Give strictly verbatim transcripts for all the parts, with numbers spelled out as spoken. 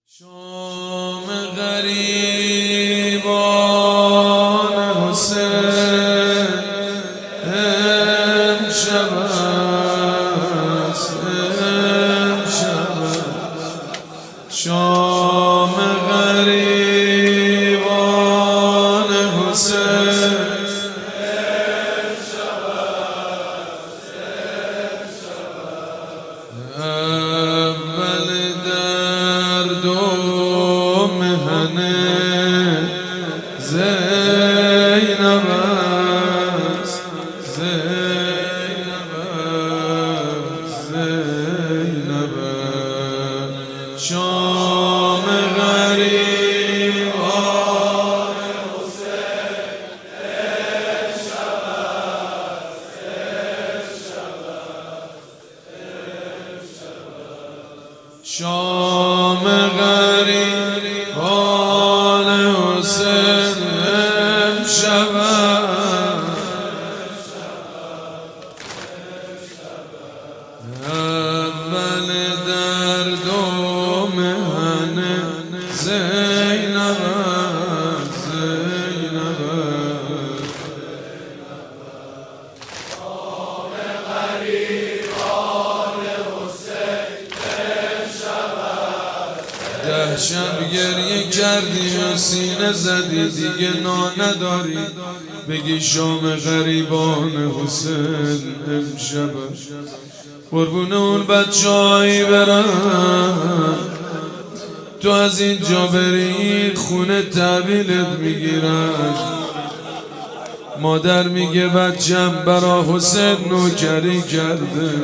شام غریبان حسین امشب است، امشب شام غریبان حسین امشب است، اول درد و مهنه زینب است، زینب است، زینب است. شام غریبان حسین امشب است، امشب است، امشب است. شام غریبان حسین امشب است، اول درد و مهنه زینب است، زینب است. شام غریبان حسین امشب است. ده شب گریه کردی و سینه زدی، دیگه نا نداری بگی شام غریبان حسین امشب است. قربون اون بچه‌هایی برم تو از اینجا بری خونه تحویلت میگیرن. مادر میگه بچم برا حسین نوکری کرده،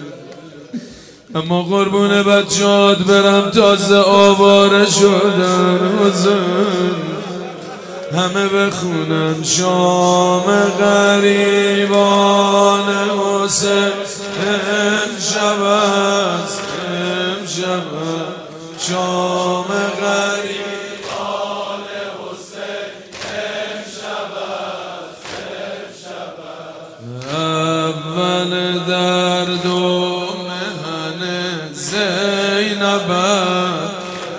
اما قربون بچه‌هات برم تازه آواره شدن. حسین همه بخونن شام غریبان حسین امشب است، امشب است. شام غریبان حسین امشب است، امشب است. اول درد و مهنه زینب است،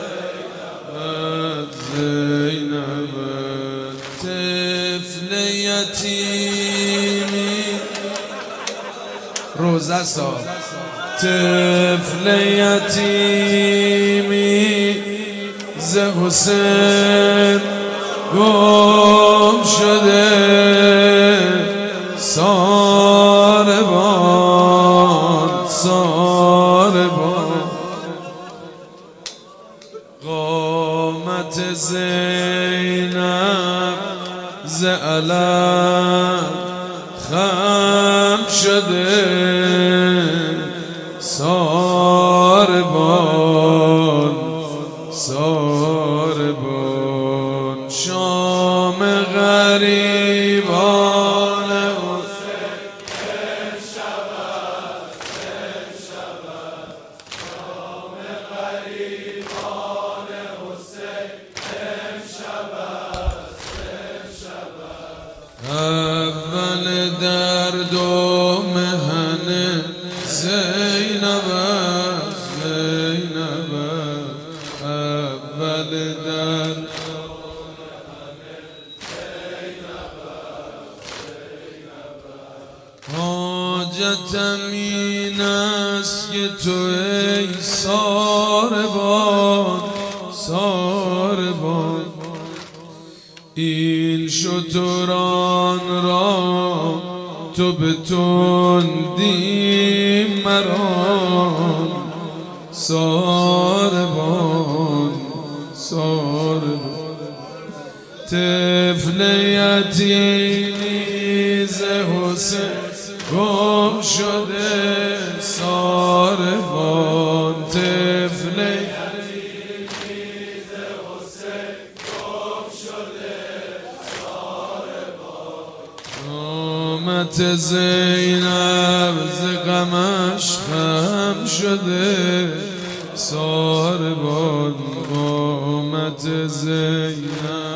زینب است. طفل یتیمی روزه سا طفل یتیمی ز حسین گم شده، ساربان ساربان. قامت زینب ز علم خم شده، ساربان ساربان. شام غریبان حسین امشب است، امشب است. شام غریبان حسین امشب است، امشب است. اول درد و مهنه زینب است، زینب است. اول درد حاجتم این است که تو ای ساربان ساربان این شتران را تو به تندی مران، ساربان ساربان. طفل یتیمی ز حسین گم شده، ساربان. طفل یتیمی ز حسین گم شده، ساربان. قامت زینب ز غمش خم شده، ساربان. قامت زینب